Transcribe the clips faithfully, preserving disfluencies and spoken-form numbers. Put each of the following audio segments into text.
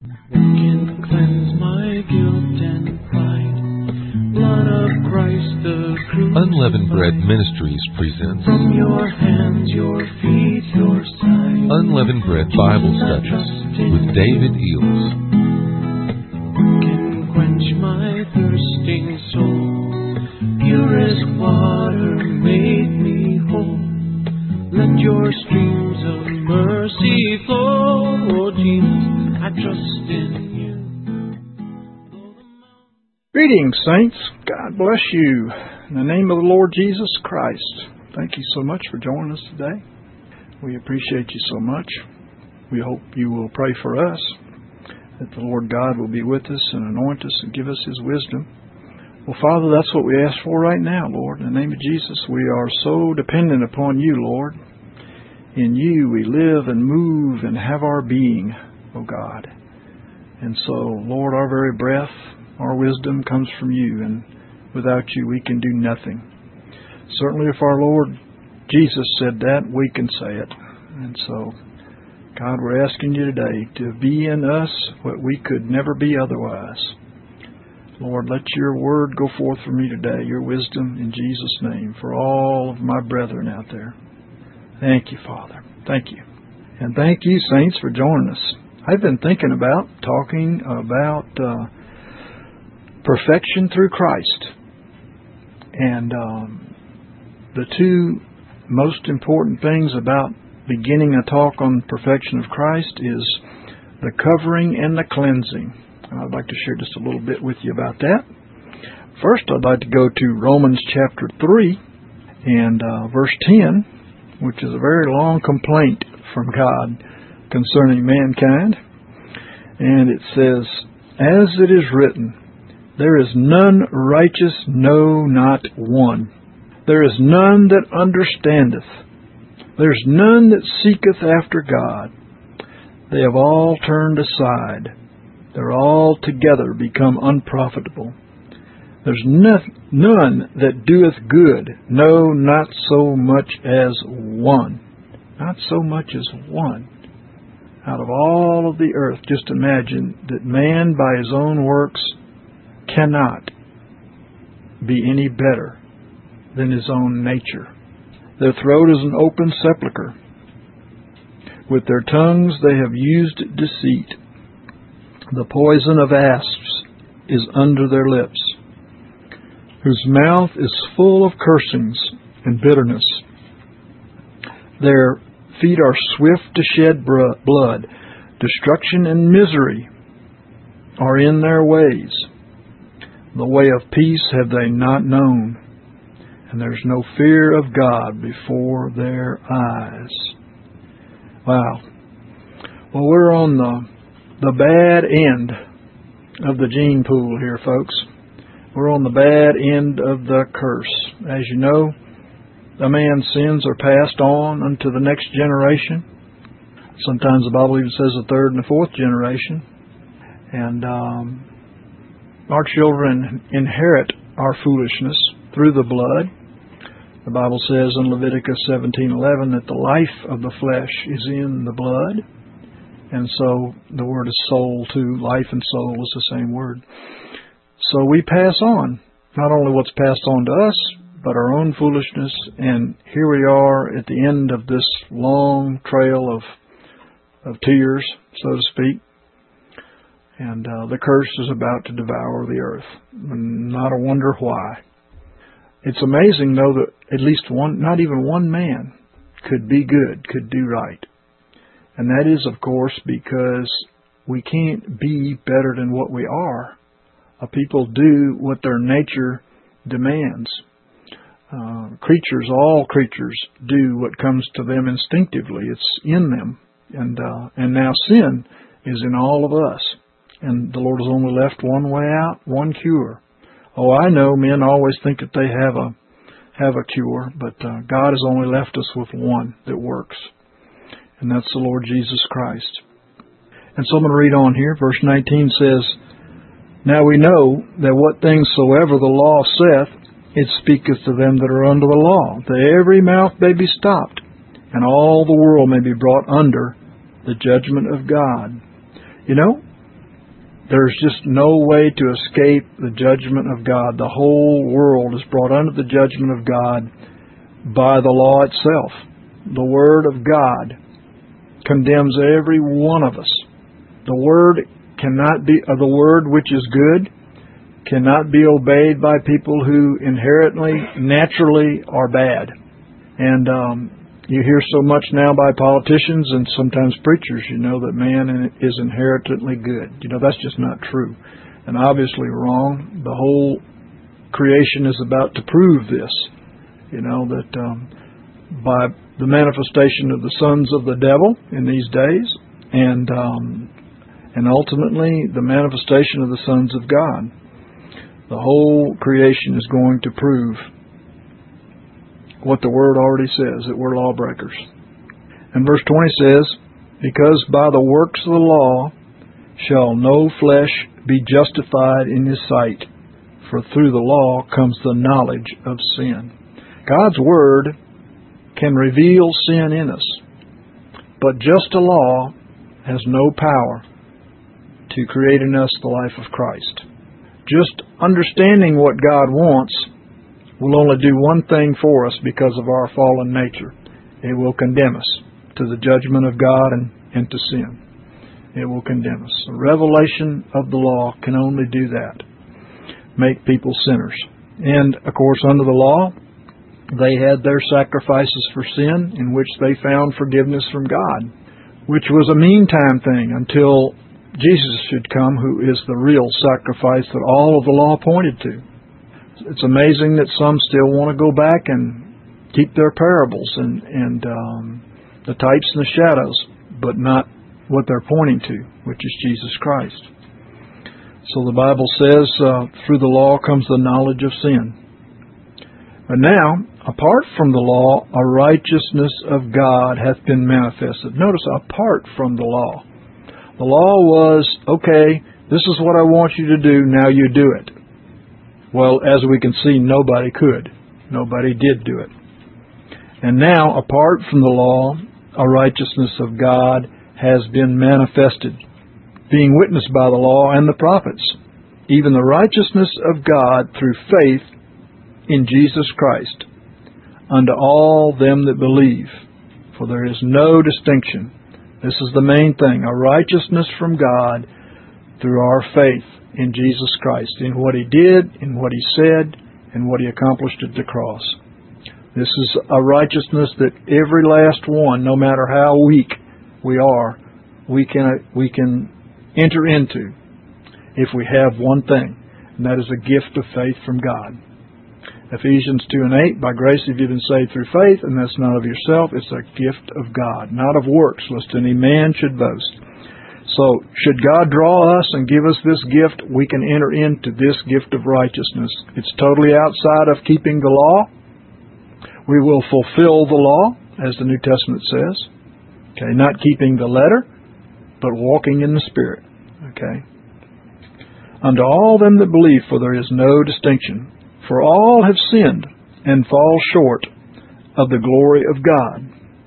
Who can cleanse my guilt and pride? Blood of Christ the crucified. Unleavened Bread Ministries presents From your hands, your feet, your side. Unleavened Bread Bible Studies with David Eels. Who can quench my thirsting soul? Pure as water, make me whole. Let your streams of mercy flow. Oh Jesus, I trust in you. Greetings, saints. God bless you. In the name of the Lord Jesus Christ, thank you so much for joining us today. We appreciate you so much. We hope you will pray for us, that the Lord God will be with us and anoint us and give us His wisdom. Well, Father, that's what we ask for right now, Lord. In the name of Jesus, we are so dependent upon you, Lord. In you we live and move and have our being, O God. And so, Lord, our very breath, our wisdom comes from you, and without you we can do nothing. Certainly if our Lord Jesus said that, we can say it. And so, God, we're asking you today to be in us what we could never be otherwise. Lord, let your word go forth from me today, your wisdom in Jesus' name, for all of my brethren out there. Thank you, Father. Thank you. And thank you, saints, for joining us. I've been thinking about talking about uh, perfection through Christ. And um, the two most important things about beginning a talk on perfection of Christ is the covering and the cleansing. And I'd like to share just a little bit with you about that. First, I'd like to go to Romans chapter three and uh, verse ten, which is a very long complaint from God concerning mankind. And it says, "As it is written, there is none righteous, no, not one. There is none that understandeth. There is none that seeketh after God. They have all turned aside. They're all together become unprofitable. There's none that doeth good, no, not so much as one." Not so much as one. Out of all of the earth, just imagine that man by his own works cannot be any better than his own nature. Their throat is an open sepulchre. With their tongues they have used deceit. The poison of asps is under their lips, whose mouth is full of cursings and bitterness. Their feet are swift to shed blood. Destruction and misery are in their ways. The way of peace have they not known, and there's no fear of God before their eyes. Wow. Well, we're on the the bad end of the gene pool here, folks. We're on the bad end of the curse. As you know, a man's sins are passed on unto the next generation. Sometimes the Bible even says the third and the fourth generation. And um, our children inherit our foolishness through the blood. The Bible says in Leviticus seventeen eleven that the life of the flesh is in the blood. And so the word is soul too. Life and soul is the same word. So we pass on not only what's passed on to us, but our own foolishness. And here we are at the end of this long trail of of tears, so to speak. And uh, the curse is about to devour the earth. And not a wonder why. It's amazing, though, that at least one, not even one man could be good, could do right. And that is, of course, because we can't be better than what we are. Uh, people do what their nature demands. Uh, creatures, all creatures, do what comes to them instinctively. It's in them. And uh, and now sin is in all of us. And the Lord has only left one way out, one cure. Oh, I know men always think that they have a have a cure, but uh, God has only left us with one that works. And that's the Lord Jesus Christ. And so I'm going to read on here. Verse nineteen says, "Now we know that what things soever the law saith, it speaketh to them that are under the law, that every mouth may be stopped, and all the world may be brought under the judgment of God." You know, there's just no way to escape the judgment of God. The whole world is brought under the judgment of God by the law itself. The Word of God condemns every one of us. The Word cannot be, uh, the Word which is good cannot be obeyed by people who inherently, naturally are bad. And um, you hear so much now by politicians and sometimes preachers, you know, that man is inherently good. You know, that's just not true. And obviously wrong. The whole creation is about to prove this. You know, that um, by the manifestation of the sons of the devil in these days, and um, and ultimately the manifestation of the sons of God. The whole creation is going to prove what the Word already says, that we're lawbreakers. And verse twenty says, because by the works of the law shall no flesh be justified in his sight, for through the law comes the knowledge of sin. God's Word can reveal sin in us, but just a law has no power to create in us the life of Christ. Just understanding what God wants will only do one thing for us because of our fallen nature. It will condemn us to the judgment of God and, and to sin. It will condemn us. The revelation of the law can only do that, make people sinners. And, of course, under the law, they had their sacrifices for sin in which they found forgiveness from God, which was a meantime thing until Jesus should come, who is the real sacrifice that all of the law pointed to. It's amazing that some still want to go back and keep their parables and, and um, the types and the shadows, but not what they're pointing to, which is Jesus Christ. So the Bible says, uh, through the law comes the knowledge of sin. But now, apart from the law, a righteousness of God hath been manifested. Notice, apart from the law. The law was, okay, this is what I want you to do, now you do it. Well, as we can see, nobody could. Nobody did do it. And now, apart from the law, a righteousness of God has been manifested, being witnessed by the law and the prophets, even the righteousness of God through faith in Jesus Christ, unto all them that believe. For there is no distinction. This is the main thing, a righteousness from God through our faith in Jesus Christ, in what He did, in what He said, and what He accomplished at the cross. This is a righteousness that every last one, no matter how weak we are, we can we can enter into if we have one thing, and that is a gift of faith from God. Ephesians two and eight, by grace have you been saved through faith, and that's not of yourself, it's a gift of God, not of works, lest any man should boast. So, should God draw us and give us this gift, we can enter into this gift of righteousness. It's totally outside of keeping the law. We will fulfill the law, as the New Testament says. Okay, not keeping the letter, but walking in the Spirit. Okay. Unto all them that believe, for there is no distinction. For all have sinned and fall short of the glory of God,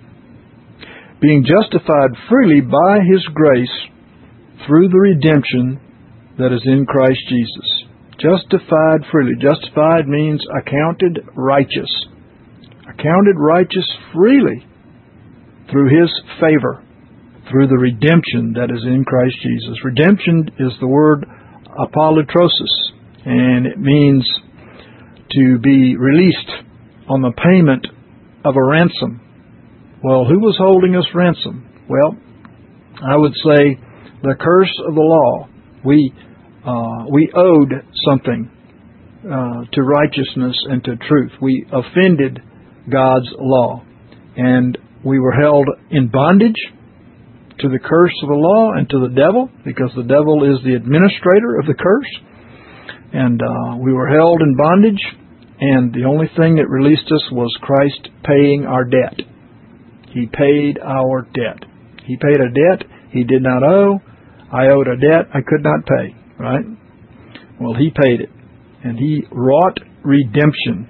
being justified freely by His grace through the redemption that is in Christ Jesus. Justified freely. Justified means accounted righteous. Accounted righteous freely through His favor, through the redemption that is in Christ Jesus. Redemption is the word apolutrosis, and it means to be released on the payment of a ransom. Well, who was holding us ransom? Well, I would say the curse of the law. We uh, we owed something uh, to righteousness and to truth. We offended God's law, and we were held in bondage to the curse of the law and to the devil, because the devil is the administrator of the curse. And uh, we were held in bondage, and the only thing that released us was Christ paying our debt. He paid our debt. He paid a debt He did not owe. I owed a debt I could not pay, right? Well, He paid it, and He wrought redemption.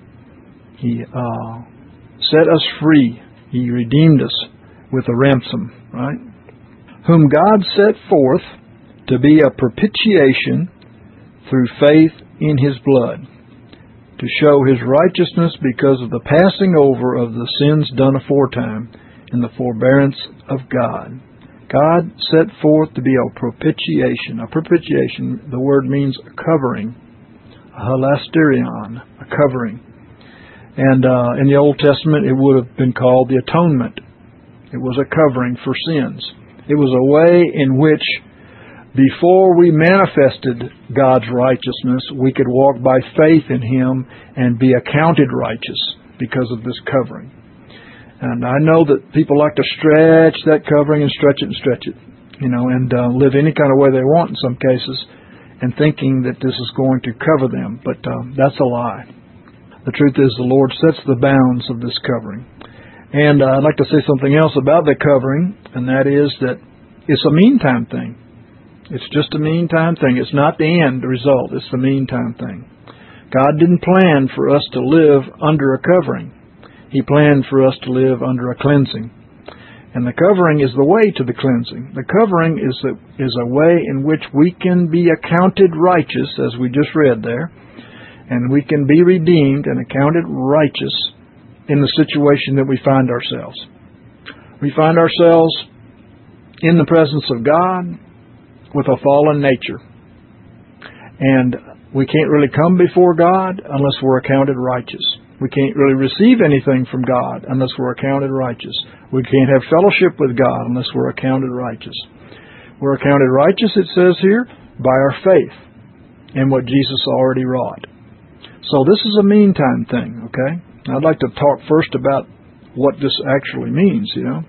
He uh, set us free. He redeemed us with a ransom, right? Whom God set forth to be a propitiation through faith in His blood, to show His righteousness because of the passing over of the sins done aforetime in the forbearance of God. God set forth to be a propitiation. A propitiation, the word means a covering, a hilasterion, a covering. And uh, in the Old Testament, it would have been called the atonement. It was a covering for sins. It was a way in which, before we manifested God's righteousness, we could walk by faith in Him and be accounted righteous because of this covering. And I know that people like to stretch that covering and stretch it and stretch it, you know, and uh, live any kind of way they want in some cases, and thinking that this is going to cover them. But um, that's a lie. The truth is the Lord sets the bounds of this covering. And uh, I'd like to say something else about the covering, and that is that it's a meantime thing. It's just a meantime thing. It's not the end result. It's the meantime thing. God didn't plan for us to live under a covering. He planned for us to live under a cleansing. And the covering is the way to the cleansing. The covering is a, is a way in which we can be accounted righteous, as we just read there, and we can be redeemed and accounted righteous in the situation that we find ourselves. We find ourselves in the presence of God with a fallen nature. And we can't really come before God unless we're accounted righteous. We can't really receive anything from God unless we're accounted righteous. We can't have fellowship with God unless we're accounted righteous. We're accounted righteous, it says here, by our faith in what Jesus already wrought. So this is a meantime thing, okay? I'd like to talk first about what this actually means, you know.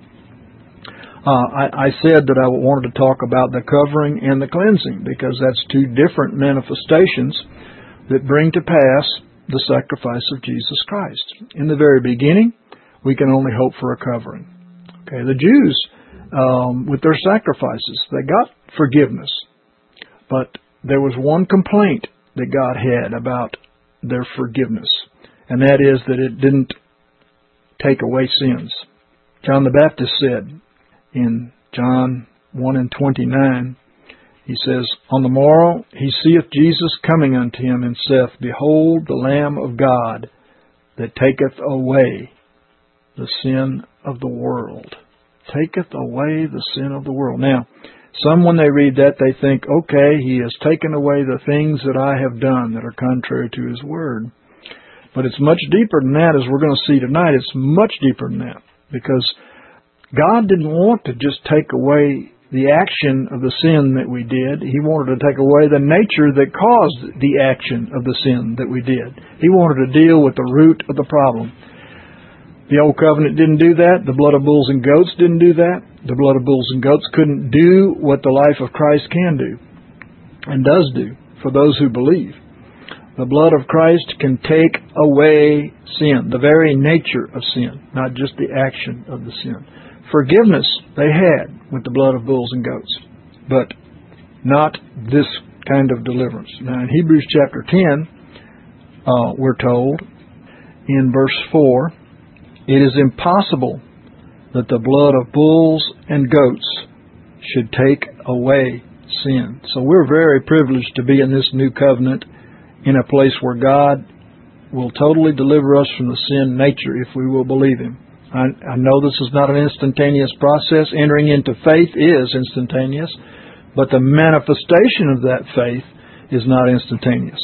Uh, I, I said that I wanted to talk about the covering and the cleansing because that's two different manifestations that bring to pass the sacrifice of Jesus Christ. In the very beginning, we can only hope for a covering. Okay, the Jews, um, with their sacrifices, they got forgiveness, but there was one complaint that God had about their forgiveness, and that is that it didn't take away sins. John the Baptist said in John one and twenty-nine, he says, "On the morrow he seeth Jesus coming unto him, and saith, Behold the Lamb of God, that taketh away the sin of the world." Taketh away the sin of the world. Now, some when they read that, they think, okay, He has taken away the things that I have done that are contrary to His Word. But it's much deeper than that, as we're going to see tonight. It's much deeper than that, because God didn't want to just take away the action of the sin that we did. He wanted to take away the nature that caused the action of the sin that we did. He wanted to deal with the root of the problem. The Old Covenant didn't do that. The blood of bulls and goats didn't do that. The blood of bulls and goats couldn't do what the life of Christ can do and does do for those who believe. The blood of Christ can take away sin, the very nature of sin, not just the action of the sin. Forgiveness they had with the blood of bulls and goats, but not this kind of deliverance. Now in Hebrews chapter ten, uh, we're told in verse four, "It is impossible that the blood of bulls and goats should take away sin." So we're very privileged to be in this new covenant, in a place where God will totally deliver us from the sin nature if we will believe Him. I, I know this is not an instantaneous process. Entering into faith is instantaneous, but the manifestation of that faith is not instantaneous.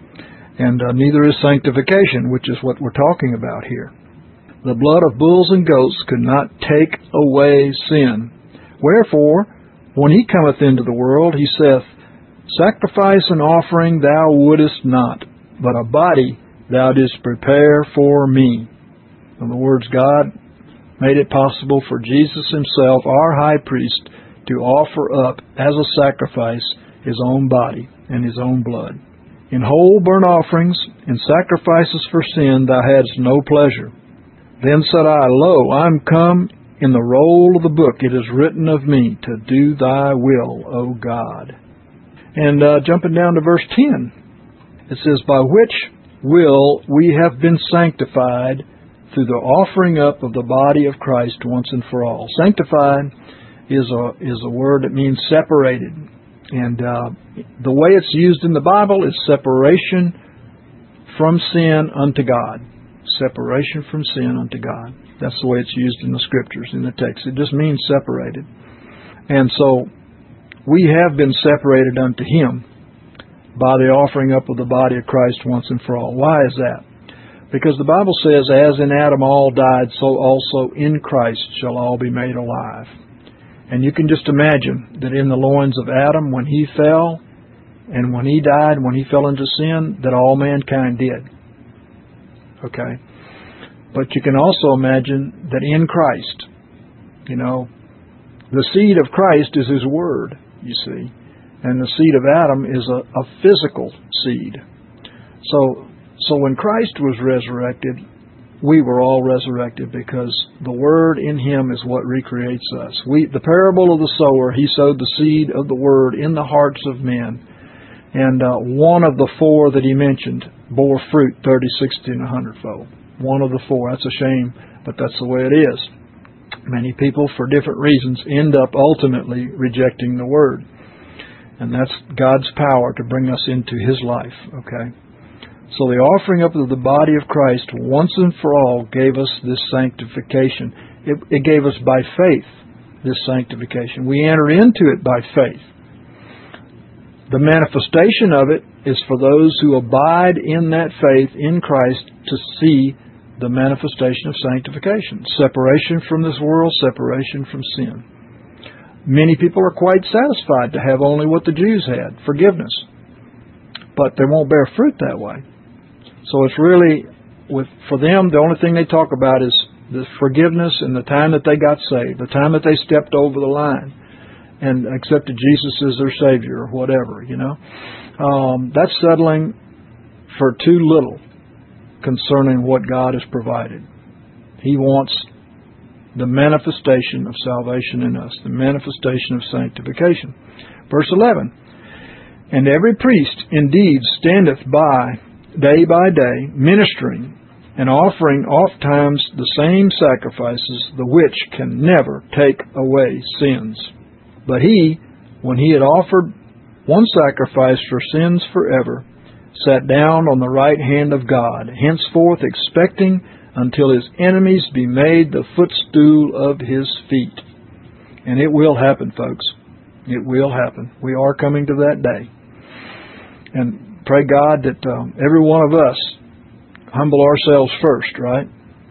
And uh, neither is sanctification, which is what we're talking about here. The blood of bulls and goats could not take away sin. Wherefore, when He cometh into the world, He saith, Sacrifice and offering thou wouldest not, but a body thou didst prepare for me. In other words, God made it possible for Jesus Himself, our high priest, to offer up as a sacrifice His own body and His own blood. In whole burnt offerings and sacrifices for sin thou hadst no pleasure. Then said I, Lo, I am come, in the roll of the book it is written of me, to do thy will, O God. And uh, jumping down to verse ten, it says, By which will we have been sanctified through the offering up of the body of Christ once and for all. Sanctified is a, is a word that means separated. And uh, the way it's used in the Bible is separation from sin unto God. Separation from sin unto God. That's the way it's used in the Scriptures, in the text. It just means separated. And so we have been separated unto Him by the offering up of the body of Christ once and for all. Why is that? Because the Bible says, as in Adam all died, so also in Christ shall all be made alive. And you can just imagine that in the loins of Adam, when he fell, and when he died, when he fell into sin, that all mankind did. Okay? But you can also imagine that in Christ, you know, the seed of Christ is His Word, you see. And the seed of Adam is a, a physical seed. So, so when Christ was resurrected, we were all resurrected because the Word in Him is what recreates us. We, the parable of the sower, he sowed the seed of the Word in the hearts of men. And uh, one of the four that he mentioned bore fruit thirty, sixty, and a hundredfold. One of the four. That's a shame, but that's the way it is. Many people, for different reasons, end up ultimately rejecting the Word. And that's God's power to bring us into His life, okay? So the offering up of the body of Christ once and for all gave us this sanctification. It, it gave us by faith this sanctification. We enter into it by faith. The manifestation of it is for those who abide in that faith in Christ to see the manifestation of sanctification. Separation from this world, separation from sin. Many people are quite satisfied to have only what the Jews had, forgiveness. But they won't bear fruit that way. So it's really, with for them, the only thing they talk about is the forgiveness and the time that they got saved, the time that they stepped over the line and accepted Jesus as their Savior or whatever, you know. Um, that's settling for too little concerning what God has provided. He wants the manifestation of salvation in us, the manifestation of sanctification. Verse eleven, and every priest indeed standeth by day by day, ministering and offering oft times the same sacrifices, the which can never take away sins. But he, when he had offered one sacrifice for sins forever, sat down on the right hand of God, henceforth expecting until his enemies be made the footstool of his feet. And it will happen, folks. It will happen. We are coming to that day. And pray God that um, every one of us humble ourselves first, right?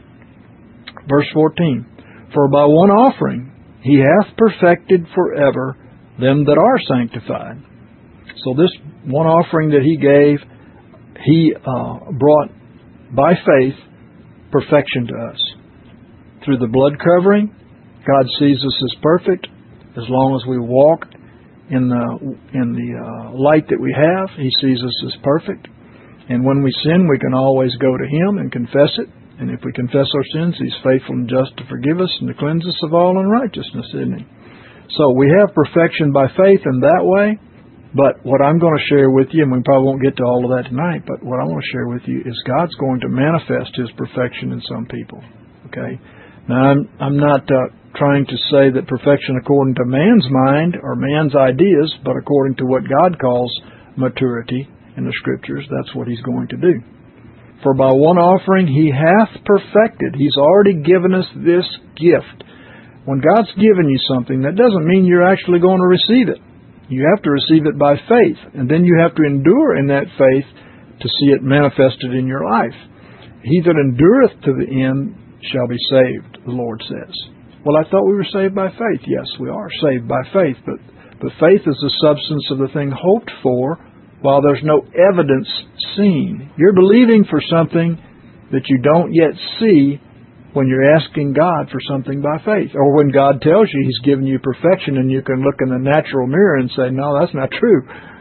Verse fourteen, for by one offering he hath perfected forever them that are sanctified. So this one offering that he gave, he uh, brought by faith perfection to us. Through the blood covering, God sees us as perfect as long as we walk in the in the uh, light that we have. He sees us as perfect. And when we sin, we can always go to Him and confess it. And if we confess our sins, He's faithful and just to forgive us and to cleanse us of all unrighteousness, isn't He? So we have perfection by faith in that way. But what I'm going to share with you, and we probably won't get to all of that tonight, but what I want to share with you is God's going to manifest His perfection in some people. Okay? Now, I'm, I'm not uh, trying to say that perfection according to man's mind or man's ideas, but according to what God calls maturity in the Scriptures. That's what He's going to do. For by one offering He hath perfected. He's already given us this gift. When God's given you something, that doesn't mean you're actually going to receive it. You have to receive it by faith, and then you have to endure in that faith to see it manifested in your life. He that endureth to the end shall be saved, the Lord says. Well, I thought we were saved by faith. Yes, we are saved by faith, but, but faith is the substance of the thing hoped for, while there's no evidence seen. You're believing for something that you don't yet see when you're asking God for something by faith. Or when God tells you He's given you perfection and you can look in the natural mirror and say, no, that's not true.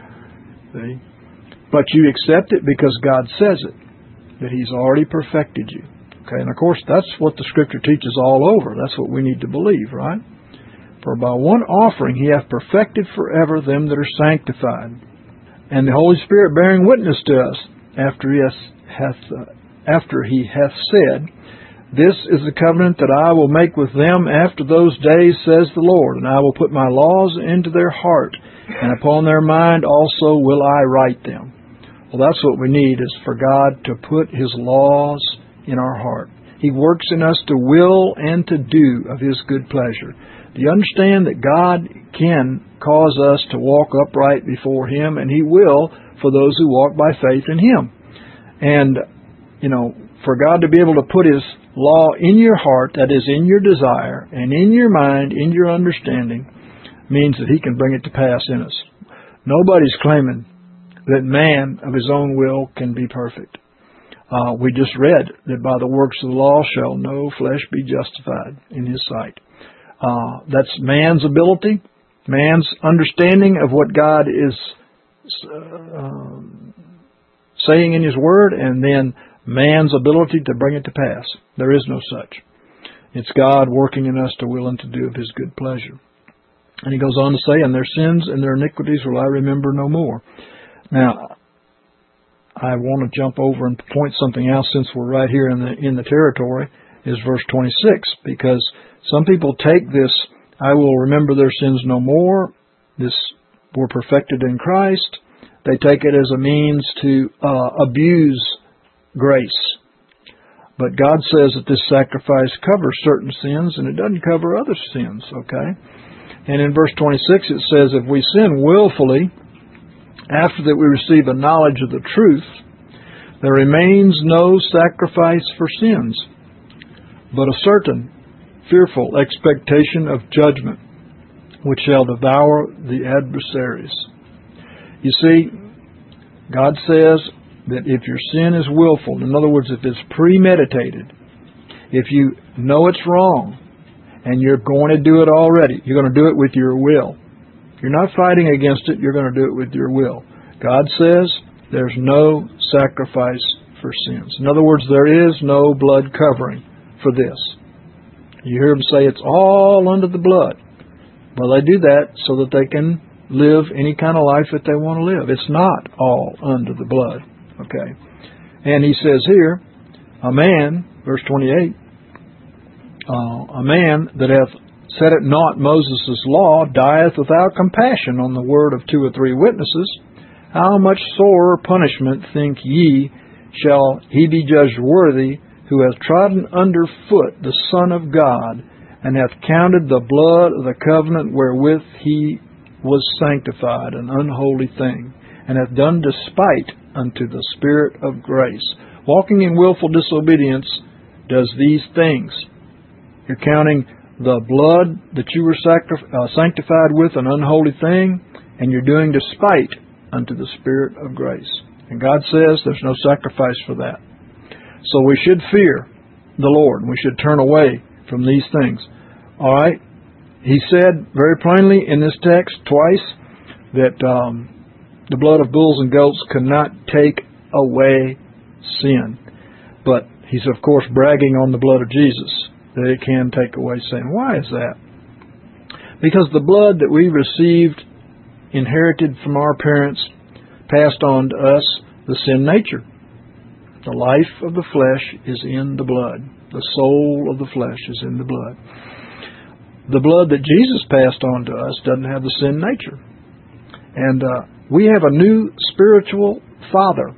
See? But you accept it because God says it, that He's already perfected you. Okay, and of course that's what the Scripture teaches all over. That's what we need to believe, right? For by one offering He hath perfected forever them that are sanctified. And the Holy Spirit bearing witness to us after He hath, uh, after He hath said, this is the covenant that I will make with them after those days, says the Lord, and I will put my laws into their heart, and upon their mind also will I write them. Well, that's what we need, is for God to put His laws in our heart. He works in us to will and to do of His good pleasure. Do you understand that God can cause us to walk upright before Him, and He will for those who walk by faith in Him? And, you know, for God to be able to put His law in your heart, that is, in your desire, and in your mind, in your understanding, means that He can bring it to pass in us. Nobody's claiming that man of his own will can be perfect. Uh, we just read that by the works of the law shall no flesh be justified in His sight. Uh, that's man's ability, man's understanding of what God is uh, saying in His Word, and then man's ability to bring it to pass. There is no such. It's God working in us to will and to do of His good pleasure. And He goes on to say, and their sins and their iniquities will I remember no more. Now, I want to jump over and point something else, since we're right here in the in the territory, is verse twenty-six, because some people take this, I will remember their sins no more, this, we're perfected in Christ, they take it as a means to uh, abuse grace. But God says that this sacrifice covers certain sins, and it doesn't cover other sins, okay? And in verse twenty-six it says, if we sin willfully, after that we receive a knowledge of the truth, there remains no sacrifice for sins, but a certain fearful expectation of judgment, which shall devour the adversaries. You see, God says that if your sin is willful, in other words, if it's premeditated, if you know it's wrong, and you're going to do it already, you're going to do it with your will. You're not fighting against it, you're going to do it with your will. God says there's no sacrifice for sins. In other words, there is no blood covering for this. You hear them say it's all under the blood. Well, they do that so that they can live any kind of life that they want to live. It's not all under the blood. Okay. And He says here, a man, verse twenty-eight, uh, a man that hath set at naught Moses' law dieth without compassion on the word of two or three witnesses. How much sorer punishment, think ye, shall he be judged worthy, who hath trodden under foot the Son of God, and hath counted the blood of the covenant wherewith he was sanctified an unholy thing, and hath done despite unto the Spirit of grace. Walking in willful disobedience does these things. You're counting the blood that you were sacri- uh, sanctified with an unholy thing, and you're doing despite unto the Spirit of grace. And God says there's no sacrifice for that. So we should fear the Lord. We should turn away from these things. All right? He said very plainly in this text twice that um, the blood of bulls and goats could not take away sin. But He's, of course, bragging on the blood of Jesus, that it can take away sin. Why is that? Because the blood that we received, inherited from our parents, passed on to us the sin nature. The life of the flesh is in the blood. The soul of the flesh is in the blood. The blood that Jesus passed on to us doesn't have the sin nature. And uh, we have a new spiritual father.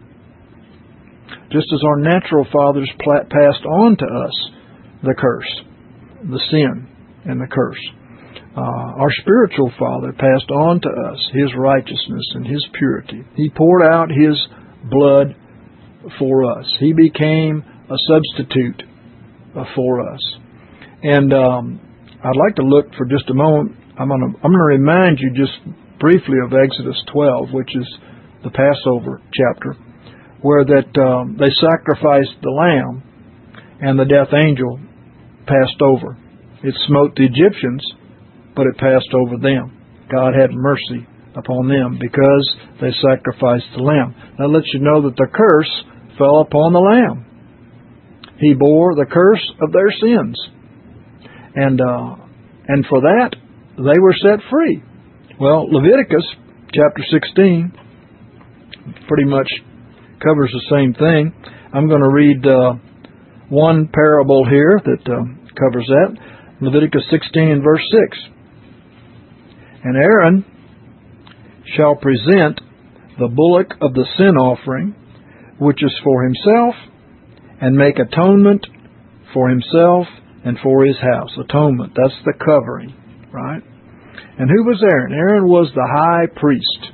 Just as our natural fathers passed on to us the curse, the sin, and the curse. Uh, our spiritual Father passed on to us His righteousness and His purity. He poured out His blood for us. He became a substitute uh, for us. And um, I'd like to look for just a moment. I'm going to I'm going to remind you just briefly of Exodus twelve, which is the Passover chapter, where that um, they sacrificed the lamb, and the death angel passed over. It smote the Egyptians, but it passed over them. God had mercy upon them because they sacrificed the lamb. That lets you know that the curse fell upon the lamb. He bore the curse of their sins. And uh, and for that, they were set free. Well, Leviticus chapter sixteen pretty much covers the same thing. I'm going to read uh, one parable here that uh, covers that. Leviticus sixteen and verse six. And Aaron shall present the bullock of the sin offering, which is for himself, and make atonement for himself and for his house. Atonement, that's the covering, right? And who was Aaron? Aaron was the high priest.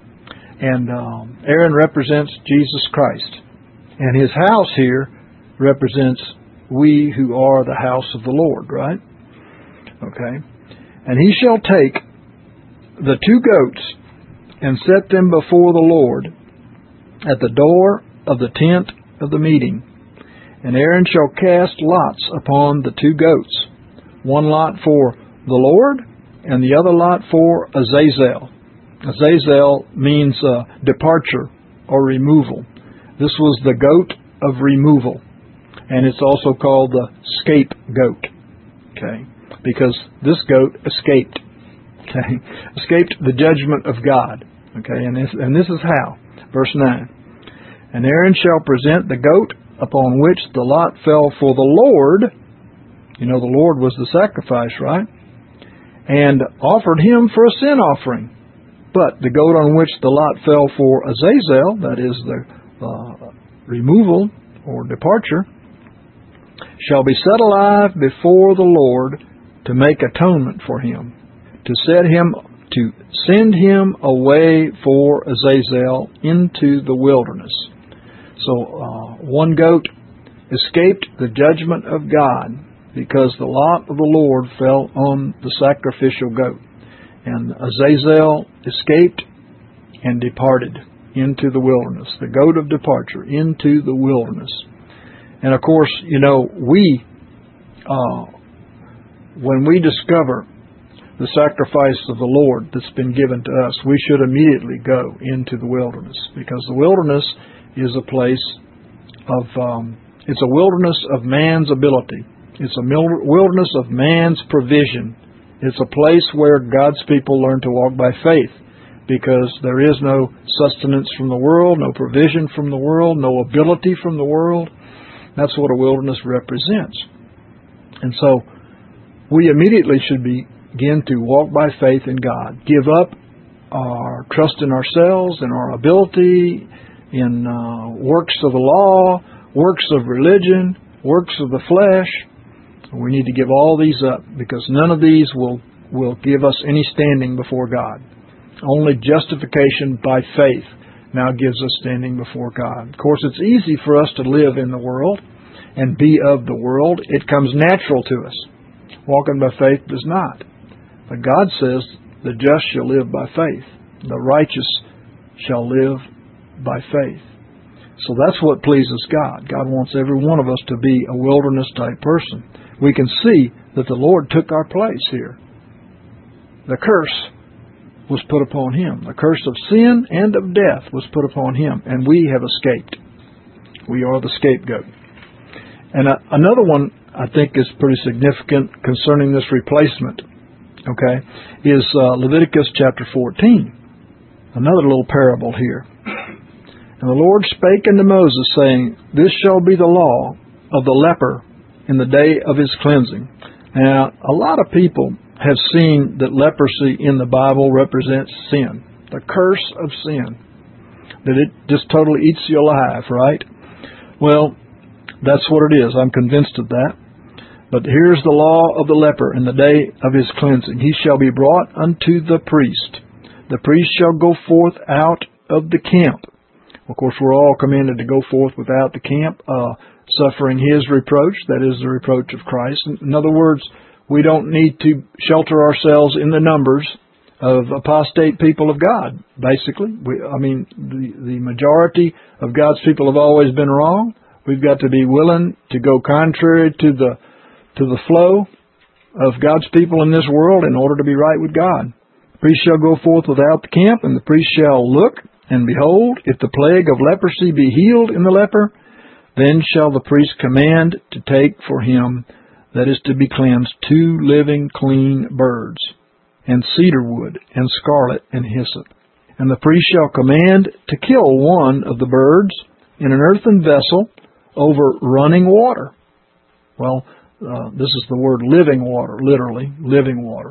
And um, Aaron represents Jesus Christ. And his house here represents we who are the house of the Lord, right? Okay. And he shall take the two goats and set them before the Lord at the door of the tent of the meeting. And Aaron shall cast lots upon the two goats, one lot for the Lord and the other lot for Azazel. Azazel means uh, departure or removal. This was the goat of removal. And it's also called the scapegoat. Okay? Because this goat escaped. Okay? Escaped the judgment of God. Okay? And this, and this is how. Verse nine. And Aaron shall present the goat upon which the lot fell for the Lord. You know, the Lord was the sacrifice, right? And offered him for a sin offering. But the goat on which the lot fell for Azazel, that is the uh, removal or departure, shall be set alive before the Lord to make atonement for him, to set him, to send him away for Azazel into the wilderness. So uh, one goat escaped the judgment of God because the lot of the Lord fell on the sacrificial goat. And Azazel escaped and departed into the wilderness, the goat of departure, into the wilderness. And of course, you know, we, uh, when we discover the sacrifice of the Lord that's been given to us, we should immediately go into the wilderness, because the wilderness is a place of, um, it's a wilderness of man's ability. It's a wilderness of man's provision. It's a place where God's people learn to walk by faith, because there is no sustenance from the world, no provision from the world, no ability from the world. That's what a wilderness represents. And so we immediately should begin to walk by faith in God, give up our trust in ourselves and our ability, in uh, works of the law, works of religion, works of the flesh. We need to give all these up, because none of these will, will give us any standing before God. Only justification by faith now gives us standing before God. Of course, it's easy for us to live in the world and be of the world. It comes natural to us. Walking by faith does not. But God says, the just shall live by faith. The righteous shall live by faith. So that's what pleases God. God wants every one of us to be a wilderness-type person. We can see that the Lord took our place here. The curse was put upon Him. The curse of sin and of death was put upon Him, and we have escaped. We are the scapegoat. And uh, another one I think is pretty significant concerning this replacement, okay, is uh, Leviticus chapter fourteen. Another little parable here. And the Lord spake unto Moses, saying, This shall be the law of the leper in the day of his cleansing. Now, a lot of people have seen that leprosy in the Bible represents sin, the curse of sin, that it just totally eats you alive, right? Well, that's what it is. I'm convinced of that. But here's the law of the leper in the day of his cleansing. He shall be brought unto the priest. The priest shall go forth out of the camp. Of course, we're all commanded to go forth without the camp, uh, suffering his reproach, that is the reproach of Christ. In other words, we don't need to shelter ourselves in the numbers of apostate people of God, basically. We, I mean, the, the majority of God's people have always been wrong. We've got to be willing to go contrary to the to the flow of God's people in this world in order to be right with God. The priest shall go forth without the camp, and the priest shall look, and behold, if the plague of leprosy be healed in the leper, then shall the priest command to take for him that is to be cleansed two living clean birds, and cedar wood, and scarlet, and hyssop. And the priest shall command to kill one of the birds in an earthen vessel over running water. Well, uh, this is the word living water, literally, living water.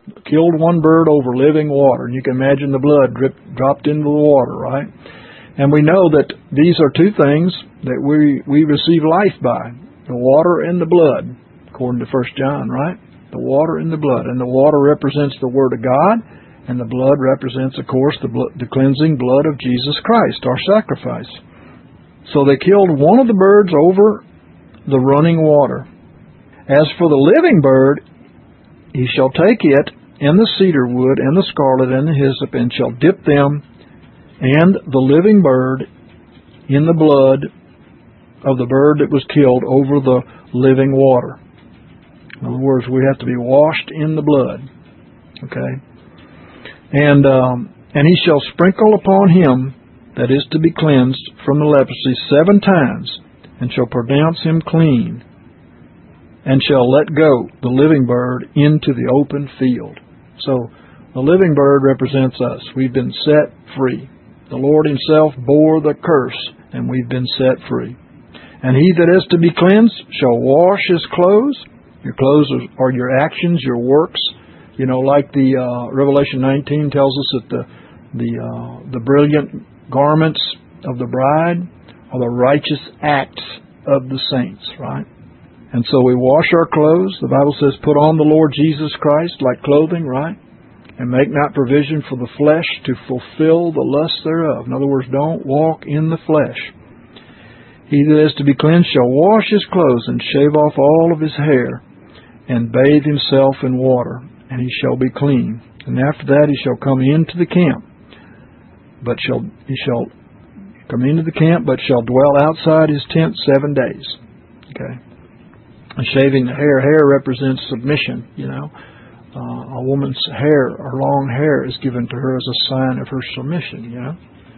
Killed one bird over living water. And you can imagine the blood drip, dropped into the water, right? And we know that these are two things that we, we receive life by. The water and the blood, according to First John, right? The water and the blood. And the water represents the Word of God, and the blood represents, of course, the, blood, the cleansing blood of Jesus Christ, our sacrifice. So they killed one of the birds over the running water. As for the living bird, he shall take it and the cedar wood and the scarlet and the hyssop, and shall dip them and the living bird in the blood of the bird that was killed over the living water. In other words, we have to be washed in the blood. Okay? And um, and he shall sprinkle upon him that is to be cleansed from the leprosy seven times, and shall pronounce him clean, and shall let go the living bird into the open field. So the living bird represents us. We've been set free. The Lord himself bore the curse, and we've been set free. And he that is to be cleansed shall wash his clothes. Your clothes are your actions, your works. You know, like the uh, Revelation nineteen tells us that the the uh, the brilliant garments of the bride are the righteous acts of the saints, right? And so we wash our clothes. The Bible says, put on the Lord Jesus Christ like clothing, right? And make not provision for the flesh to fulfill the lust thereof. In other words, don't walk in the flesh. He that is to be cleansed shall wash his clothes and shave off all of his hair and bathe himself in water, and he shall be clean. And after that he shall come into the camp, but shall he shall come into the camp, but shall dwell outside his tent seven days. Okay. And shaving the hair, hair represents submission, you know. Uh, a woman's hair, her long hair, is given to her as a sign of her submission, you know.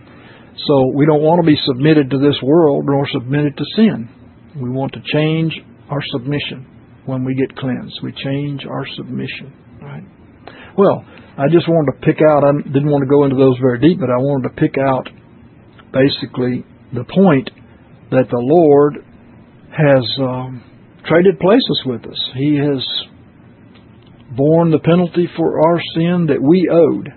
So we don't want to be submitted to this world nor submitted to sin. We want to change our submission when we get cleansed. We change our submission, right? Well, I just wanted to pick out, I didn't want to go into those very deep, but I wanted to pick out basically the point that the Lord has um, traded places with us. He has borne the penalty for our sin that we owed.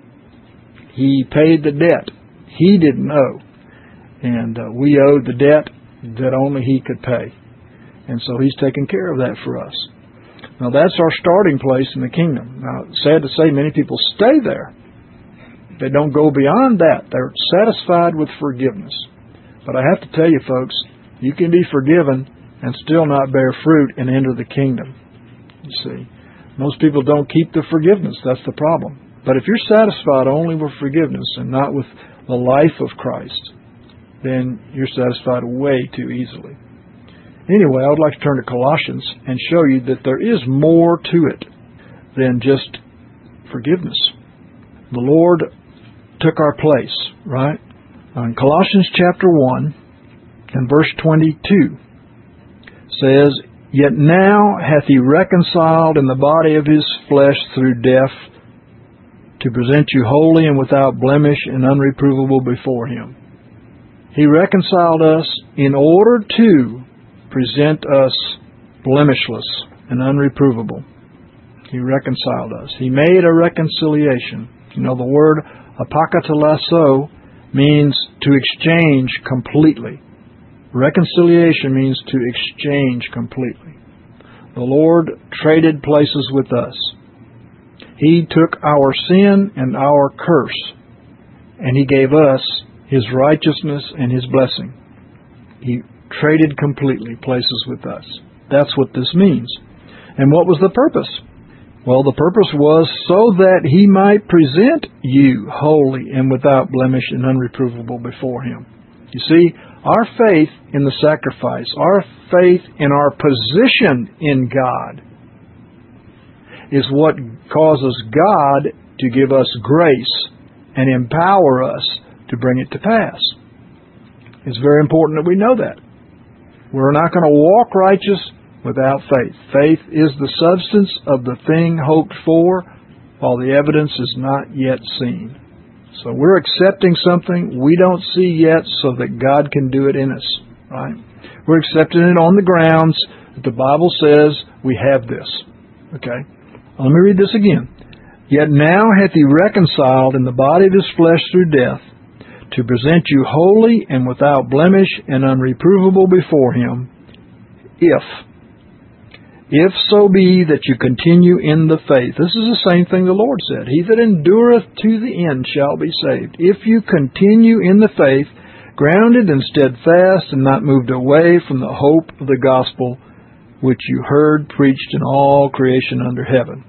He paid the debt he didn't owe. And uh, we owed the debt that only he could pay. And so he's taken care of that for us. Now that's our starting place in the kingdom. Now, sad to say, many people stay there. They don't go beyond that. They're satisfied with forgiveness. But I have to tell you, folks, you can be forgiven and still not bear fruit and enter the kingdom. You see, most people don't keep the forgiveness. That's the problem. But if you're satisfied only with forgiveness and not with the life of Christ, then you're satisfied way too easily. Anyway, I would like to turn to Colossians and show you that there is more to it than just forgiveness. The Lord took our place, right? In Colossians chapter one and verse twenty-two says, Yet now hath he reconciled in the body of his flesh through death, to present you holy and without blemish and unreprovable before him. He reconciled us in order to present us blemishless and unreprovable. He reconciled us. He made a reconciliation. You know, the word apokatallasso means to exchange completely. Reconciliation means to exchange completely. The Lord traded places with us. He took our sin and our curse, and he gave us his righteousness and his blessing. He traded completely places with us. That's what this means. And what was the purpose? Well, the purpose was so that he might present you holy and without blemish and unreprovable before him. You see, our faith in the sacrifice, our faith in our position in God, is what causes God to give us grace and empower us to bring it to pass. It's very important that we know that. We're not going to walk righteous without faith. Faith is the substance of the thing hoped for, while the evidence is not yet seen. So we're accepting something we don't see yet so that God can do it in us, right? We're accepting it on the grounds that the Bible says we have this, okay? Let me read this again. Yet now hath he reconciled in the body of his flesh through death, to present you holy and without blemish and unreprovable before him, if, if so be that you continue in the faith. This is the same thing the Lord said. He that endureth to the end shall be saved. If you continue in the faith, grounded and steadfast, and not moved away from the hope of the gospel, which you heard preached in all creation under heaven.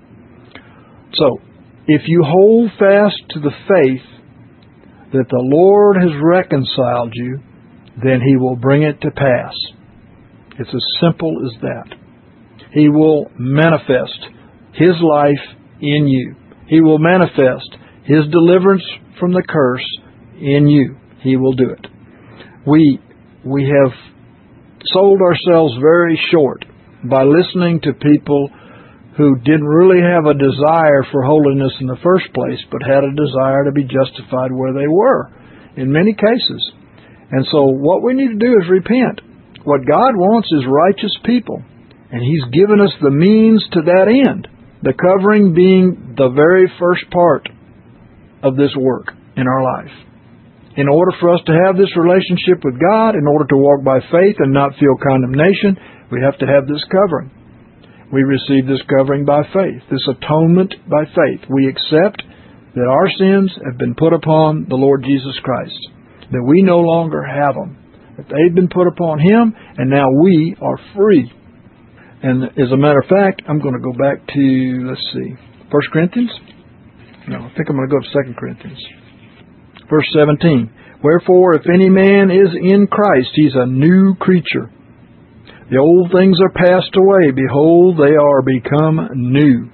So, if you hold fast to the faith that the Lord has reconciled you, then He will bring it to pass. It's as simple as that. He will manifest His life in you. He will manifest His deliverance from the curse in you. He will do it. We, we have sold ourselves very short by listening to people who didn't really have a desire for holiness in the first place, but had a desire to be justified where they were, in many cases. And so what we need to do is repent. What God wants is righteous people, and He's given us the means to that end, the covering being the very first part of this work in our life. In order for us to have this relationship with God, in order to walk by faith and not feel condemnation, we have to have this covering. We receive this covering by faith, this atonement by faith. We accept that our sins have been put upon the Lord Jesus Christ, that we no longer have them, that they've been put upon Him, and now we are free. And as a matter of fact, I'm going to go back to, let's see, First Corinthians? No, I think I'm going to go to Second Corinthians. Verse seventeen, wherefore, if any man is in Christ, he's a new creature. The old things are passed away. Behold, they are become new.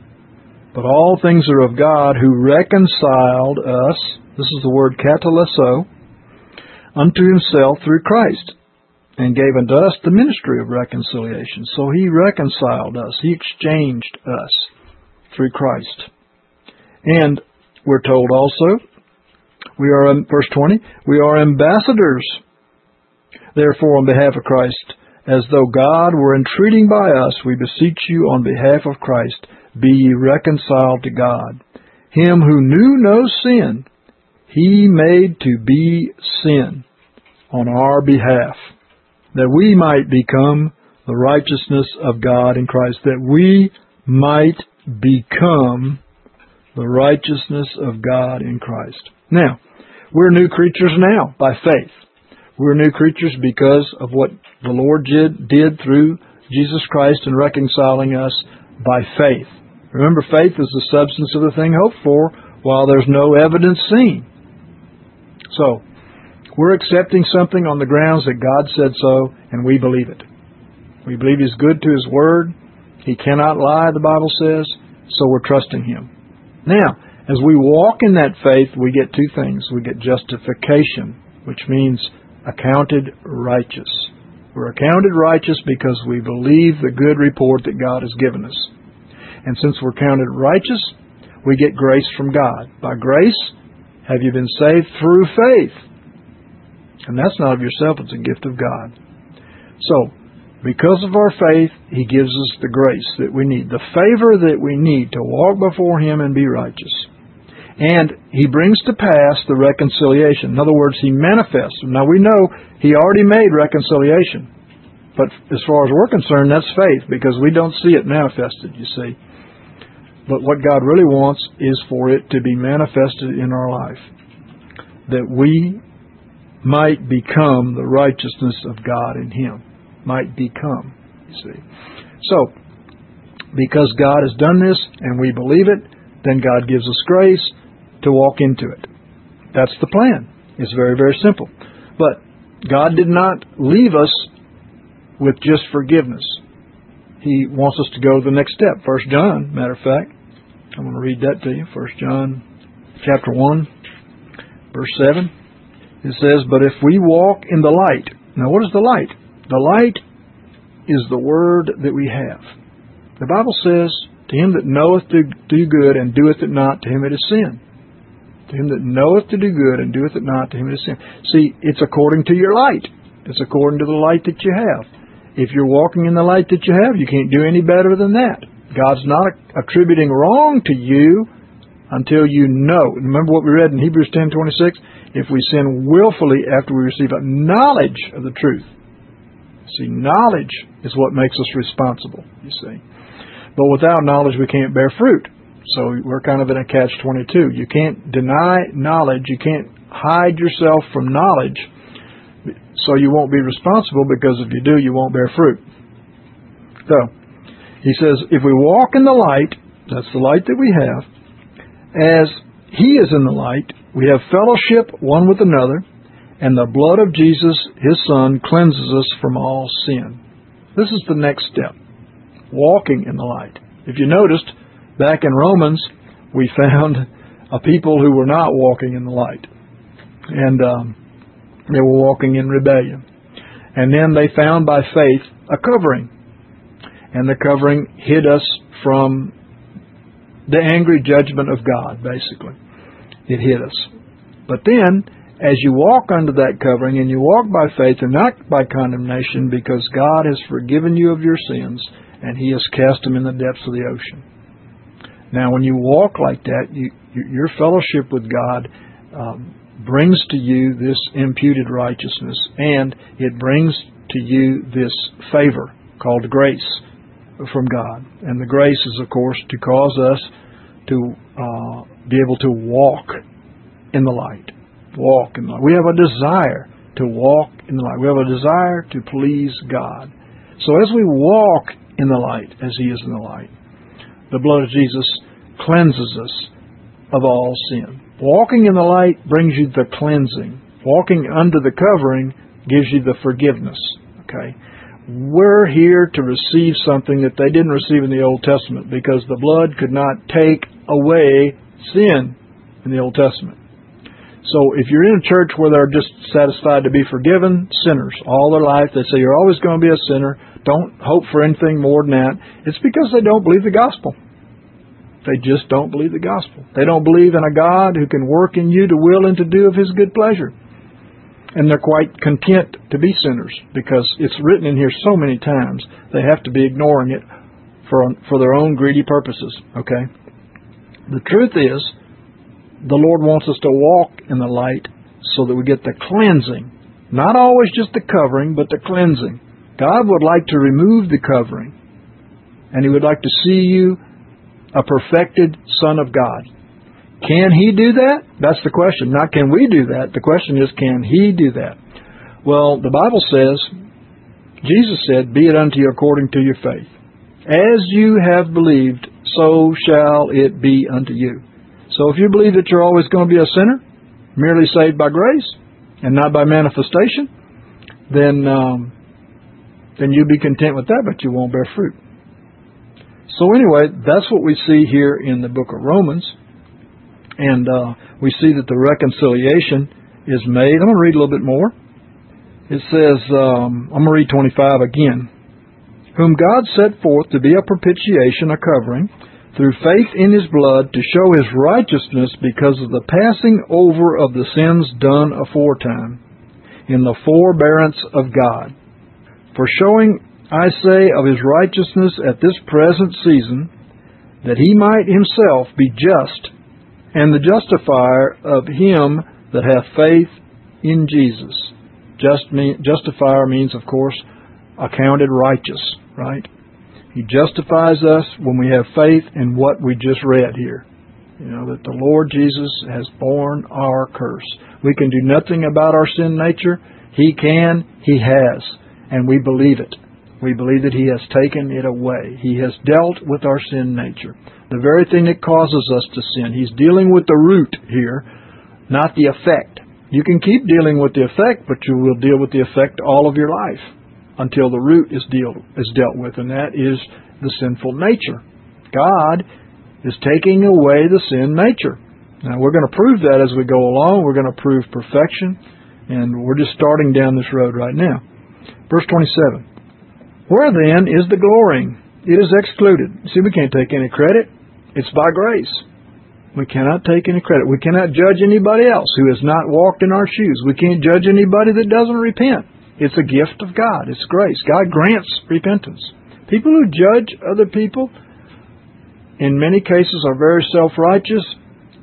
But all things are of God, who reconciled us, this is the word kataleso, unto Himself through Christ, and gave unto us the ministry of reconciliation. So He reconciled us. He exchanged us through Christ. And we're told also, we are, verse twenty, we are ambassadors, therefore, on behalf of Christ, as though God were entreating by us, we beseech you on behalf of Christ, be ye reconciled to God. Him who knew no sin, He made to be sin on our behalf, that we might become the righteousness of God in Christ, that we might become the righteousness of God in Christ. Now, we're new creatures now by faith. We're new creatures because of what the Lord did, did through Jesus Christ in reconciling us by faith. Remember, faith is the substance of the thing hoped for, while there's no evidence seen. So, we're accepting something on the grounds that God said so, and we believe it. We believe He's good to His Word. He cannot lie, the Bible says, so we're trusting Him. Now, as we walk in that faith, we get two things. We get justification, which means accounted righteous. We're accounted righteous because we believe the good report that God has given us. And since we're counted righteous, we get grace from God. By grace have you been saved through faith. And that's not of yourself, it's a gift of God. So, because of our faith, He gives us the grace that we need, the favor that we need to walk before Him and be righteous. And He brings to pass the reconciliation. In other words, He manifests. Now we know He already made reconciliation. But as far as we're concerned, that's faith, because we don't see it manifested, you see. But what God really wants is for it to be manifested in our life, that we might become the righteousness of God in Him. Might become, you see. So, because God has done this and we believe it, then God gives us grace to walk into it. That's the plan. It's very, very simple. But God did not leave us with just forgiveness. He wants us to go to the next step. First John, matter of fact, I'm going to read that to you. First John chapter one, verse seven. It says, but if we walk in the light. Now what is the light? The light is the word that we have. The Bible says, to him that knoweth to do good and doeth it not, to him it is sin. To him that knoweth to do good and doeth it not, to him it is sin. See, it's according to your light. It's according to the light that you have. If you're walking in the light that you have, you can't do any better than that. God's not attributing wrong to you until you know. Remember what we read in Hebrews ten twenty-six? If we sin willfully after we receive a knowledge of the truth. See, knowledge is what makes us responsible, you see. But without knowledge, we can't bear fruit. So we're kind of in a catch twenty-two. You can't deny knowledge. You can't hide yourself from knowledge, so you won't be responsible, because if you do, you won't bear fruit. So, he says, if we walk in the light, that's the light that we have, as He is in the light, we have fellowship one with another, and the blood of Jesus, His Son, cleanses us from all sin. This is the next step, walking in the light. If you noticed, back in Romans, we found a people who were not walking in the light. And um, they were walking in rebellion. And then they found by faith a covering. And the covering hid us from the angry judgment of God, basically. It hid us. But then, as you walk under that covering, and you walk by faith and not by condemnation, because God has forgiven you of your sins, and He has cast them in the depths of the ocean. Now, when you walk like that, you, your fellowship with God um, brings to you this imputed righteousness, and it brings to you this favor called grace from God. And the grace is, of course, to cause us to uh, be able to walk in the light. Walk in the light. We have a desire to walk in the light. We have a desire to please God. So as we walk in the light, as He is in the light, the blood of Jesus cleanses us of all sin. Walking in the light brings you the cleansing. Walking under the covering gives you the forgiveness. Okay? We're here to receive something that they didn't receive in the Old Testament, because the blood could not take away sin in the Old Testament. So if you're in a church where they're just satisfied to be forgiven sinners all their life, they say you're always going to be a sinner, don't hope for anything more than that, it's because they don't believe the gospel. They just don't believe the gospel. They don't believe in a God who can work in you to will and to do of His good pleasure. And they're quite content to be sinners, because it's written in here so many times they have to be ignoring it for, for their own greedy purposes. Okay? The truth is, the Lord wants us to walk in the light so that we get the cleansing. Not always just the covering, but the cleansing. God would like to remove the covering, and He would like to see you a perfected Son of God. Can He do that? That's the question. Not can we do that. The question is, can He do that? Well, the Bible says, Jesus said, be it unto you according to your faith. As you have believed, so shall it be unto you. So if you believe that you're always going to be a sinner, merely saved by grace and not by manifestation, then um, then you be content with that, but you won't bear fruit. So anyway, that's what we see here in the book of Romans. And uh, we see that the reconciliation is made. I'm going to read a little bit more. It says, um, I'm going to read twenty-five again. Whom God set forth to be a propitiation, a covering, through faith in His blood, to show His righteousness because of the passing over of the sins done aforetime, in the forbearance of God. For showing, I say, of His righteousness at this present season, that He might Himself be just, and the justifier of him that hath faith in Jesus. Just mean, justifier means, of course, accounted righteous, right? He justifies us when we have faith in what we just read here. You know, that the Lord Jesus has borne our curse. We can do nothing about our sin nature. He can, He has, and we believe it. We believe that He has taken it away. He has dealt with our sin nature. The very thing that causes us to sin. He's dealing with the root here, not the effect. You can keep dealing with the effect, but you will deal with the effect all of your life until the root is, deal, is dealt with, and that is the sinful nature. God is taking away the sin nature. Now, we're going to prove that as we go along. We're going to prove perfection, and we're just starting down this road right now. Verse twenty-seven. Where then is the glorying? It is excluded. See, we can't take any credit. It's by grace. We cannot take any credit. We cannot judge anybody else who has not walked in our shoes. We can't judge anybody that doesn't repent. It's a gift of God. It's grace. God grants repentance. People who judge other people, in many cases, are very self-righteous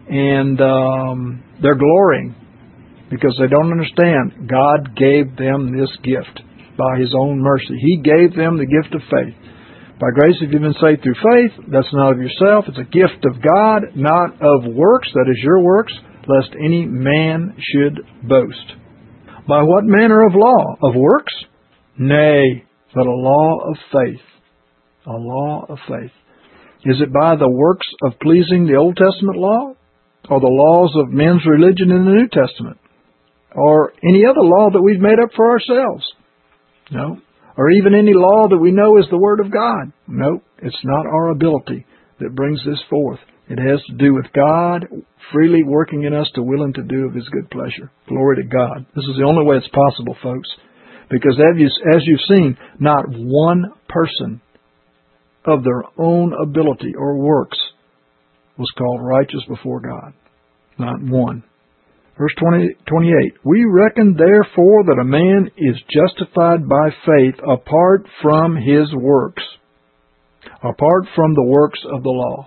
and um, they're glorying because they don't understand God gave them this gift by His own mercy. He gave them the gift of faith. By grace have you been saved through faith. That's not of yourself. It's a gift of God, not of works, that is your works, lest any man should boast. By what manner of law? Of works? Nay, but a law of faith. A law of faith. Is it by the works of pleasing the Old Testament law? Or the laws of men's religion in the New Testament? Or any other law that we've made up for ourselves? No. Or even any law that we know is the Word of God? No. It's not our ability that brings this forth. It has to do with God freely working in us to will and to do of His good pleasure. Glory to God. This is the only way it's possible, folks. Because as you've seen, not one person of their own ability or works was called righteous before God. Not one. Verse twenty, twenty-eight, we reckon therefore that a man is justified by faith apart from his works, apart from the works of the law,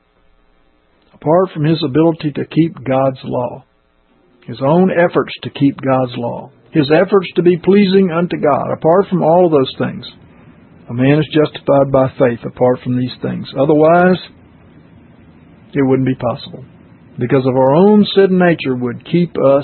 apart from his ability to keep God's law, his own efforts to keep God's law, his efforts to be pleasing unto God. Apart from all of those things, a man is justified by faith apart from these things. Otherwise, it wouldn't be possible. Because of our own sin nature would keep us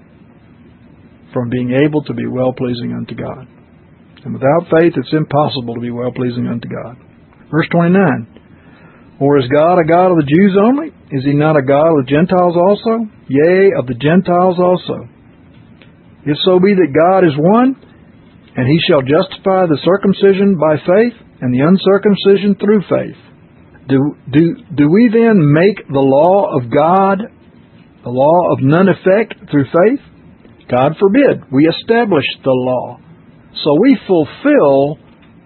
from being able to be well-pleasing unto God. And without faith, it's impossible to be well-pleasing unto God. Verse twenty-nine, or is God a God of the Jews only? Is He not a God of the Gentiles also? Yea, of the Gentiles also. If so be that God is one, and He shall justify the circumcision by faith, and the uncircumcision through faith. Do, do, do we then make the law of God, the law of none effect through faith? God forbid. We establish the law. So we fulfill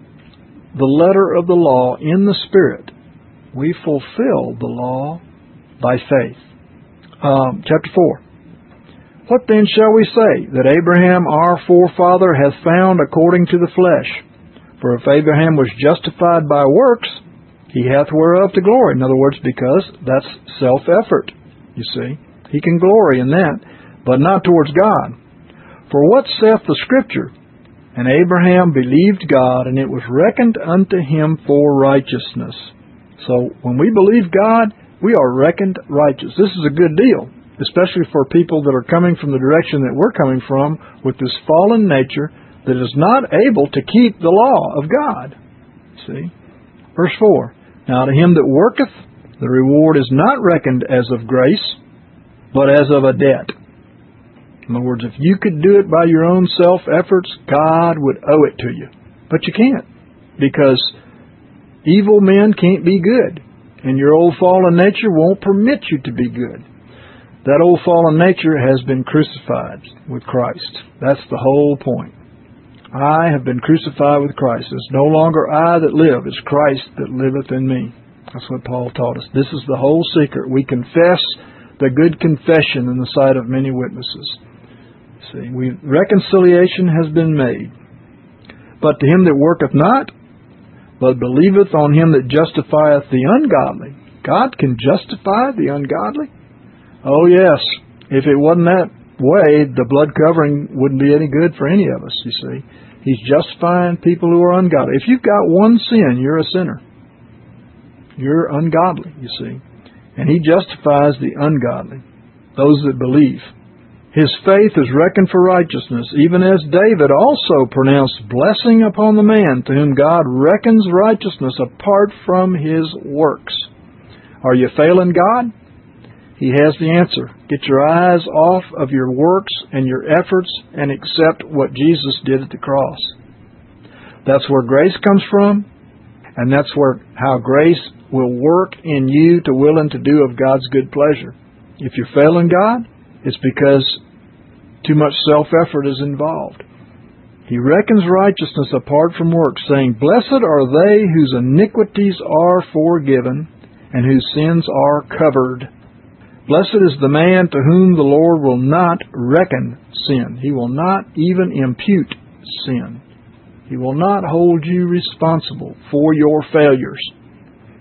the letter of the law in the Spirit. We fulfill the law by faith. Um, chapter four. What then shall we say? That Abraham our forefather hath found according to the flesh. For if Abraham was justified by works, he hath whereof to glory. In other words, because that's self-effort, you see. He can glory in that, but not towards God. For what saith the Scripture? And Abraham believed God, and it was reckoned unto him for righteousness. So when we believe God, we are reckoned righteous. This is a good deal, especially for people that are coming from the direction that we're coming from with this fallen nature that is not able to keep the law of God. See? Verse four. Now to him that worketh, the reward is not reckoned as of grace, but as of a debt. In other words, if you could do it by your own self-efforts, God would owe it to you. But you can't, because evil men can't be good, and your old fallen nature won't permit you to be good. That old fallen nature has been crucified with Christ. That's the whole point. I have been crucified with Christ. It's no longer I that live, it's Christ that liveth in me. That's what Paul taught us. This is the whole secret. We confess the good confession in the sight of many witnesses. See, we, reconciliation has been made. But to him that worketh not, but believeth on him that justifieth the ungodly. God can justify the ungodly? Oh yes. If it wasn't that way, the blood covering wouldn't be any good for any of us, you see. He's justifying people who are ungodly. If you've got one sin, you're a sinner. You're ungodly, you see. And He justifies the ungodly, those that believe. His faith is reckoned for righteousness, even as David also pronounced blessing upon the man to whom God reckons righteousness apart from his works. Are you failing God? He has the answer. Get your eyes off of your works and your efforts and accept what Jesus did at the cross. That's where grace comes from, and that's where how grace will work in you to will and to do of God's good pleasure. If you're failing God, it's because too much self-effort is involved. He reckons righteousness apart from works, saying, Blessed are they whose iniquities are forgiven and whose sins are covered. Blessed is the man to whom the Lord will not reckon sin. He will not even impute sin. He will not hold you responsible for your failures.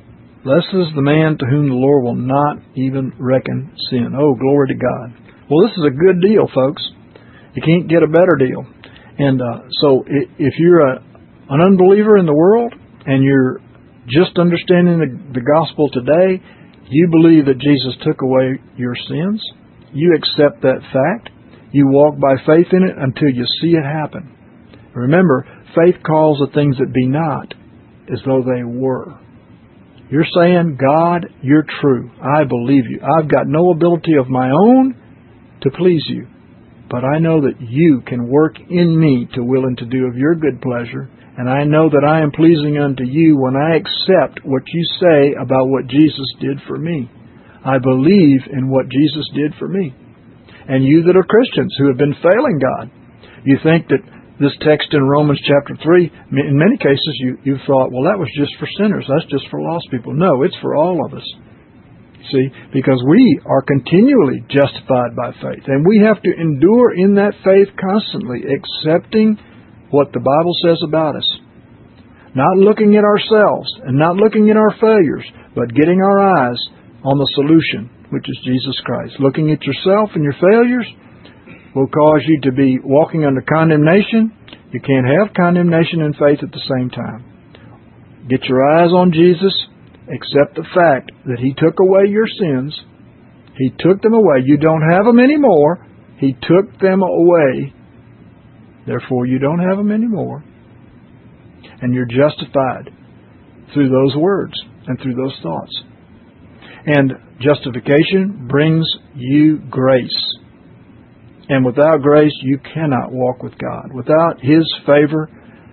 Blessed is the man to whom the Lord will not even reckon sin. Oh, glory to God. Well, this is a good deal, folks. You can't get a better deal. And uh, so if you're a, an unbeliever in the world and you're just understanding the, the gospel today, you believe that Jesus took away your sins. You accept that fact. You walk by faith in it until you see it happen. Remember, faith calls the things that be not as though they were. You're saying, God, you're true. I believe you. I've got no ability of my own to please you. But I know that you can work in me to will and to do of your good pleasure. And I know that I am pleasing unto you when I accept what you say about what Jesus did for me. I believe in what Jesus did for me. And you that are Christians who have been failing God, you think that this text in Romans chapter three, in many cases you, you've thought, well, that was just for sinners. That's just for lost people. No, it's for all of us. See, because we are continually justified by faith. And we have to endure in that faith constantly, accepting what the Bible says about us. Not looking at ourselves and not looking at our failures, but getting our eyes on the solution, which is Jesus Christ. Looking at yourself and your failures will cause you to be walking under condemnation. You can't have condemnation and faith at the same time. Get your eyes on Jesus. Accept the fact that He took away your sins. He took them away. You don't have them anymore. He took them away. Therefore, you don't have them anymore. And you're justified through those words and through those thoughts. And justification brings you grace. And without grace, you cannot walk with God. Without His favor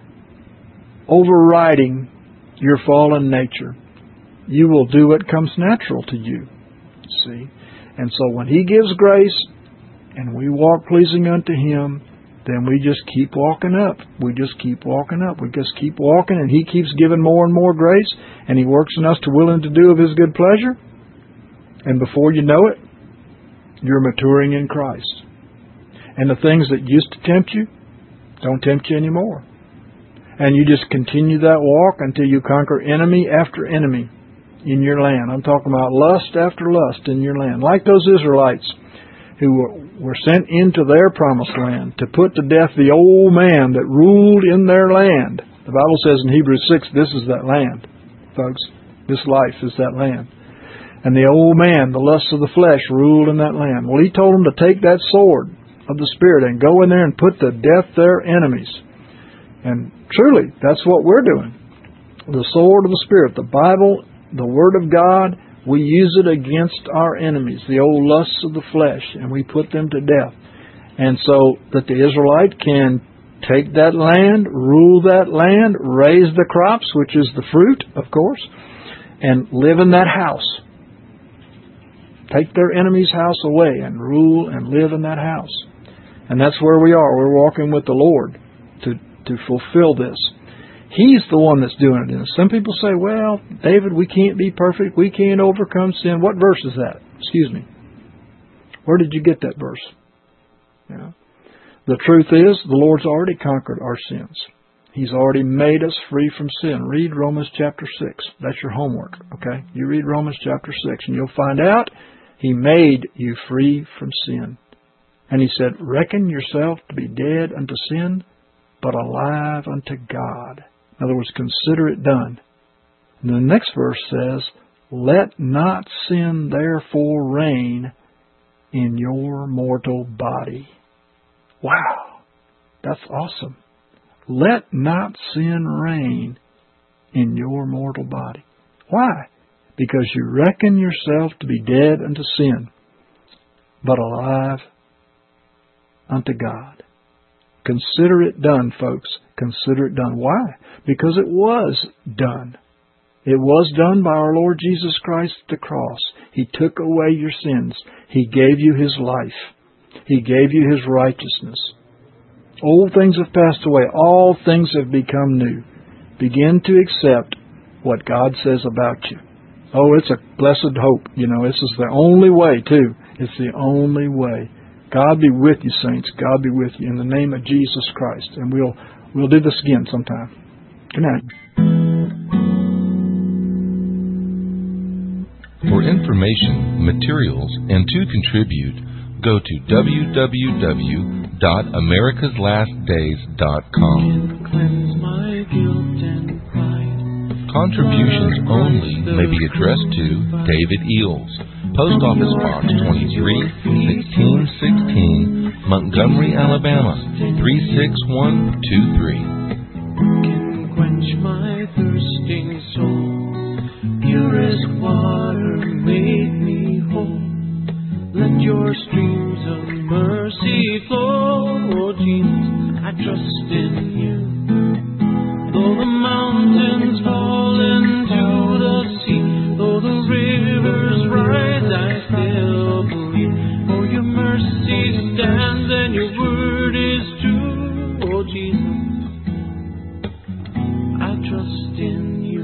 overriding your fallen nature, you will do what comes natural to you. See? And so when He gives grace and we walk pleasing unto Him, then we just keep walking up. We just keep walking up. We just keep walking, and He keeps giving more and more grace, and He works in us to will and to do of His good pleasure. And before you know it, you're maturing in Christ. And the things that used to tempt you don't tempt you anymore. And you just continue that walk until you conquer enemy after enemy in your land. I'm talking about lust after lust in your land. Like those Israelites who were sent into their promised land to put to death the old man that ruled in their land. The Bible says in Hebrews six, this is that land, folks. This life is that land. And the old man, the lusts of the flesh, ruled in that land. Well, He told them to take that sword of the Spirit and go in there and put to death their enemies. And truly, that's what we're doing. The sword of the Spirit, the Bible, the Word of God, we use it against our enemies, the old lusts of the flesh, and we put them to death. And so that the Israelite can take that land, rule that land, raise the crops, which is the fruit, of course, and live in that house. Take their enemy's house away and rule and live in that house. And that's where we are. We're walking with the Lord to, to fulfill this. He's the one that's doing it. And some people say, well, David, we can't be perfect. We can't overcome sin. What verse is that? Excuse me. Where did you get that verse? You know, the truth is, the Lord's already conquered our sins. He's already made us free from sin. Read Romans chapter six. That's your homework, okay? You read Romans chapter six, and you'll find out He made you free from sin. And He said, reckon yourself to be dead unto sin, but alive unto God. In other words, consider it done. And the next verse says, let not sin therefore reign in your mortal body. Wow, that's awesome. Let not sin reign in your mortal body. Why? Because you reckon yourself to be dead unto sin, but alive unto God. Consider it done, folks. Consider it done. Why? Because it was done. It was done by our Lord Jesus Christ at the cross. He took away your sins. He gave you His life. He gave you His righteousness. Old things have passed away. All things have become new. Begin to accept what God says about you. Oh, it's a blessed hope. You know, this is the only way, too. It's the only way. God be with you, saints. God be with you in the name of Jesus Christ. And we'll we'll do this again sometime. Good night. For information, materials, and to contribute, go to w w w dot americas last days dot com. Contributions only may be addressed to David Eels, Post Office Box twenty-three, sixteen sixteen, Montgomery, Alabama, three six one two three. Can quench my thirsting soul. Purest water make me whole. Let your streams of mercy flow. Oh Jesus, I trust in you. Though the mountains fall into the sea, though the rivers rise, I still believe. For your mercy stands and your word is true. Oh Jesus, I trust in you.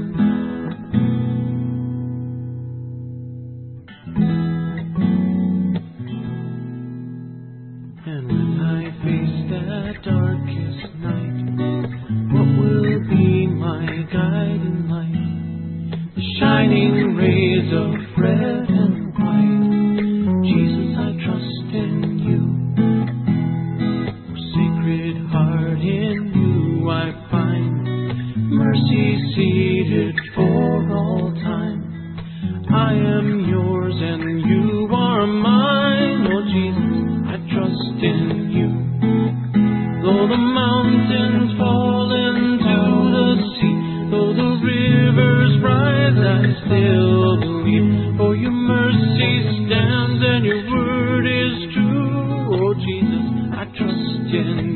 And when I face that darkest night, what will be my guiding light? The shining rays of red and white. Jesus, I trust in you. For sacred heart, in you I find mercy seated for all time. I am yours and you are mine. Oh Jesus, I trust in you. Though the mountains fall into the sea, though the rivers rise, I still believe. For your mercy stands and your word is true. Oh Jesus, I trust in